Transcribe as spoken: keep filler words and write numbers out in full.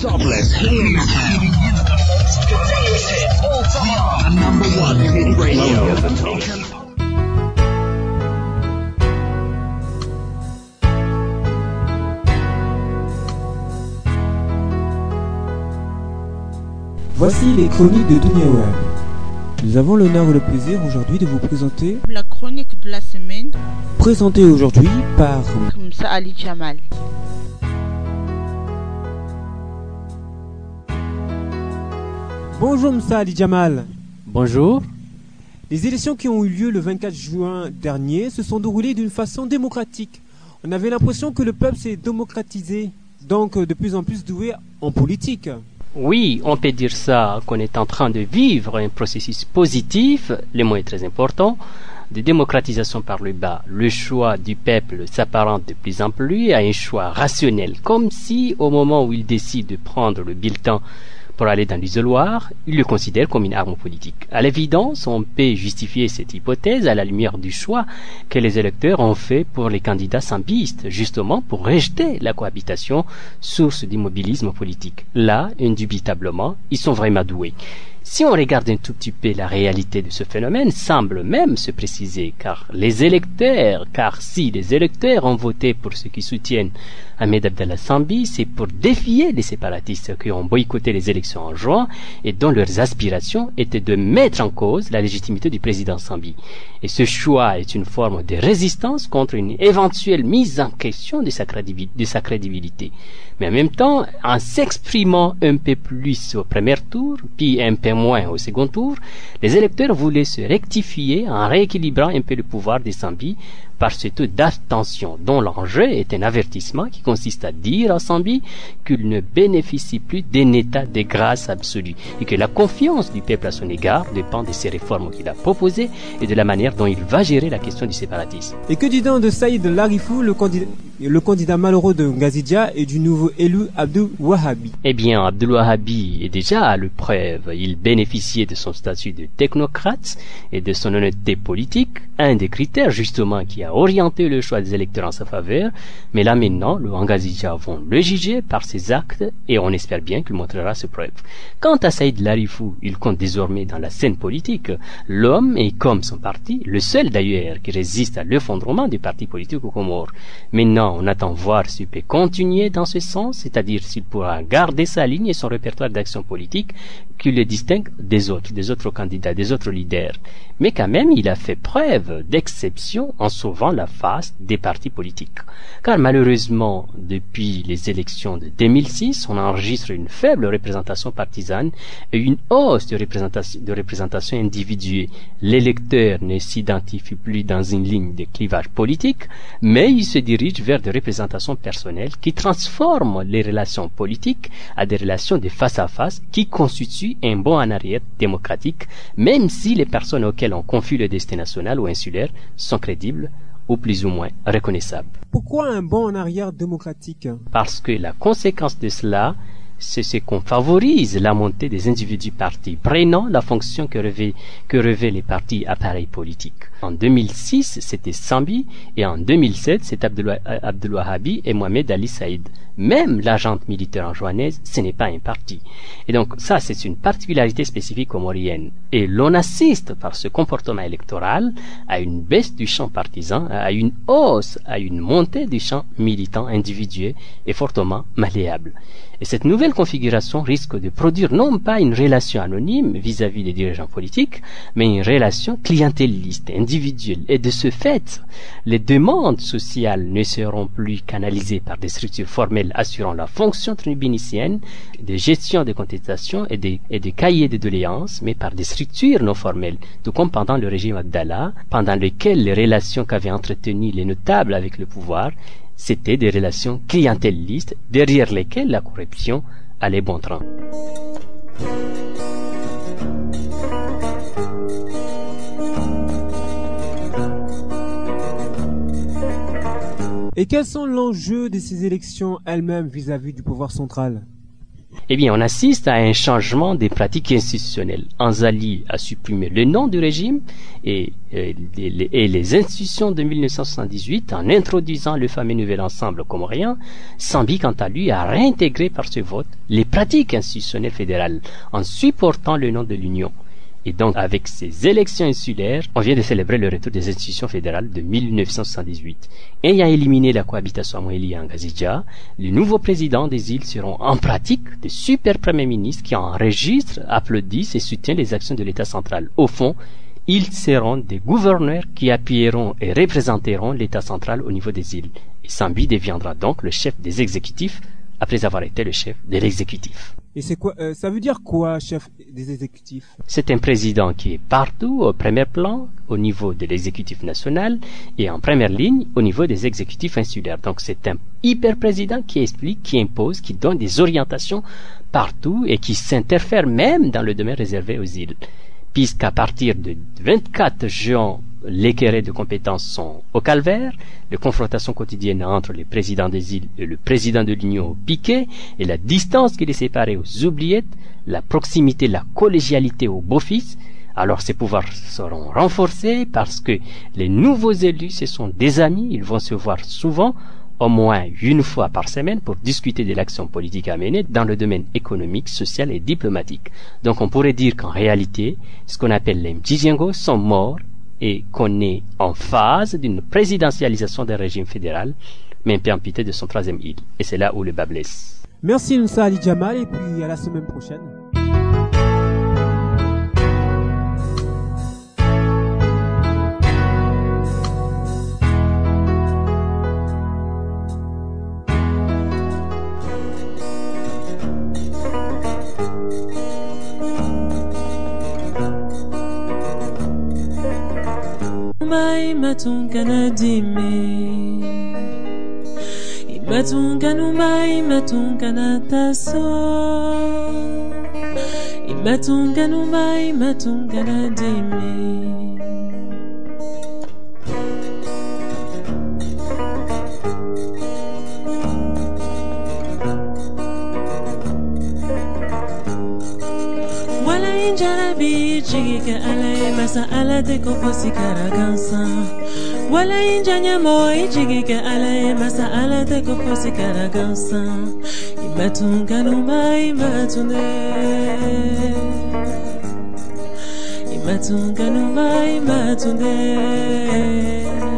Jobless, hear you now. Number one hit radio. Voici les chroniques de Dunia Web. Nous avons l'honneur et le plaisir aujourd'hui de vous présenter la chronique de la semaine, présentée aujourd'hui par Moussa Ali Jamal. Bonjour Moussa Ali Jamal. Bonjour. Les élections qui ont eu lieu le vingt-quatre juin dernier se sont déroulées d'une façon démocratique. On avait l'impression que le peuple s'est démocratisé, donc de plus en plus doué en politique. Oui, on peut dire ça, qu'on est en train de vivre un processus positif, le mot est très important, de démocratisation par le bas. Le choix du peuple s'apparente de plus en plus à un choix rationnel, comme si au moment où il décide de prendre le bulletin pour aller dans l'isoloir, il le considère comme une arme politique. À l'évidence, on peut justifier cette hypothèse à la lumière du choix que les électeurs ont fait pour les candidats sambistes, justement pour rejeter la cohabitation, source d'immobilisme politique. Là, indubitablement, ils sont vraiment doués. Si on regarde un tout petit peu la réalité de ce phénomène, semble même se préciser, car les électeurs, car si les électeurs ont voté pour ceux qui soutiennent Ahmed Abdallah Sambi, c'est pour défier les séparatistes qui ont boycotté les élections en juin et dont leurs aspirations étaient de mettre en cause la légitimité du président Sambi. Et ce choix est une forme de résistance contre une éventuelle mise en question de sa, crédibil- de sa crédibilité. Mais en même temps, en s'exprimant un peu plus au premier tour, puis un peu moins au second tour, les électeurs voulaient se rectifier en rééquilibrant un peu le pouvoir des Sambi par ce taux d'abstention dont l'enjeu est un avertissement qui consiste à dire à Sambi qu'il ne bénéficie plus d'un état de grâce absolue et que la confiance du peuple à son égard dépend de ces réformes qu'il a proposées et de la manière dont il va gérer la question du séparatisme. Et que dit-on de Saïd Larifou, le candidat, le candidat malheureux de Ngazidja et du nouveau élu Abdou Wahabi? Eh bien, Abdou Wahabi est déjà à l'épreuve. Il bénéficiait de son statut de technocrate et de son honnêteté politique, un des critères justement qui a orienté le choix des électeurs en sa faveur, mais là maintenant, le Ngazidja vont le juger par ses actes et on espère bien qu'il montrera ses preuves. Quant à Saïd Larifou, il compte désormais dans la scène politique. L'homme est, comme son parti, le seul d'ailleurs qui résiste à l'effondrement des partis politiques aux Comores. Maintenant, on attend voir s'il peut continuer dans ce sens, c'est-à-dire s'il pourra garder sa ligne et son répertoire d'action politique qui le distingue des autres, des autres candidats, des autres leaders. Mais quand même, il a fait preuve d'exception en sauvant la face des partis politiques. Car malheureusement, depuis les élections de deux mille six, on enregistre une faible représentation partisane et une hausse de représentation, de représentation individuelle. L'électeur ne s'identifie plus dans une ligne de clivage politique, mais il se dirige vers des représentations personnelles qui transforment les relations politiques à des relations de face à face qui constituent un bond en arrière démocratique, même si les personnes auxquelles on confie le destin national ou insulaire sont crédibles ou plus ou moins reconnaissables. Pourquoi un bond en arrière démocratique? Parce que la conséquence de cela, c'est ce qu'on favorise la montée des individus partis, prenant la fonction que revêt, que revêt les partis appareils politiques. En deux mille six, c'était Sambi, et en deux mille sept, c'est Abdou Wahabi et Mohamed Ali Saïd. Même la junte militaire anjouanaise, ce n'est pas un parti. Et donc, ça, c'est une particularité spécifique comorienne. Et l'on assiste, par ce comportement électoral, à une baisse du champ partisan, à une hausse, à une montée du champ militant individuel et fortement malléable. Et cette nouvelle configuration risque de produire non pas une relation anonyme vis-à-vis des dirigeants politiques, mais une relation clientéliste, individuelle. Et de ce fait, les demandes sociales ne seront plus canalisées par des structures formelles assurant la fonction tribunicienne de gestion des contestations et des, et des cahiers de doléances, mais par des structures non formelles, tout comme pendant le régime Abdallah, pendant lesquelles les relations qu'avaient entretenues les notables avec le pouvoir c'était des relations clientélistes derrière lesquelles la corruption allait bon train. Et quels sont l'enjeu de ces élections elles-mêmes vis-à-vis du pouvoir central? Eh bien, on assiste à un changement des pratiques institutionnelles. Anzali a supprimé le nom du régime et, et, et, et les institutions de mille neuf cent soixante-dix-huit en introduisant le fameux nouvel ensemble comorien. Sambi, quant à lui, a réintégré par ce vote les pratiques institutionnelles fédérales en supportant le nom de l'Union. Et donc, avec ces élections insulaires, on vient de célébrer le retour des institutions fédérales de mille neuf cent soixante-dix-huit. Ayant éliminé la cohabitation Moélie et Ngazidja, les nouveaux présidents des îles seront en pratique de super premiers ministres qui enregistrent, applaudissent et soutiennent les actions de l'État central. Au fond, ils seront des gouverneurs qui appuieront et représenteront l'État central au niveau des îles. Et Sambi deviendra donc le chef des exécutifs après avoir été le chef de l'exécutif. Et c'est quoi euh, ça veut dire quoi, chef des exécutifs? C'est un président qui est partout, au premier plan, au niveau de l'exécutif national, et en première ligne, au niveau des exécutifs insulaires. Donc c'est un hyper-président qui explique, qui impose, qui donne des orientations partout et qui s'interfère même dans le domaine réservé aux îles. Puisqu'à partir de vingt-quatre juin, les querelles de compétences sont au calvaire, les confrontations quotidiennes entre le président des îles et le président de l'Union au piquet, et la distance qui les séparait aux oubliettes, la proximité, la collégialité au beau-fils. Alors ces pouvoirs seront renforcés parce que les nouveaux élus, ce sont des amis, ils vont se voir souvent, au moins une fois par semaine, pour discuter de l'action politique à mener dans le domaine économique, social et diplomatique. Donc on pourrait dire qu'en réalité, ce qu'on appelle les Mjijengos sont morts et qu'on est en phase d'une présidentialisation d'un régime fédéral, mais un peu amputé de son troisième île. Et c'est là où le bas blesse. Merci Noussa Ali Jamal et puis à la semaine prochaine. Matungana dime Imatungana mai matungana taso Imatungana mai matungana dime Wala injara bi chigika alay masa ala de koposi karagansa Wala injanya mo ichigika alay masa ala de koposi karagansa Imatunga numa imatunde Imatunga numa imatunde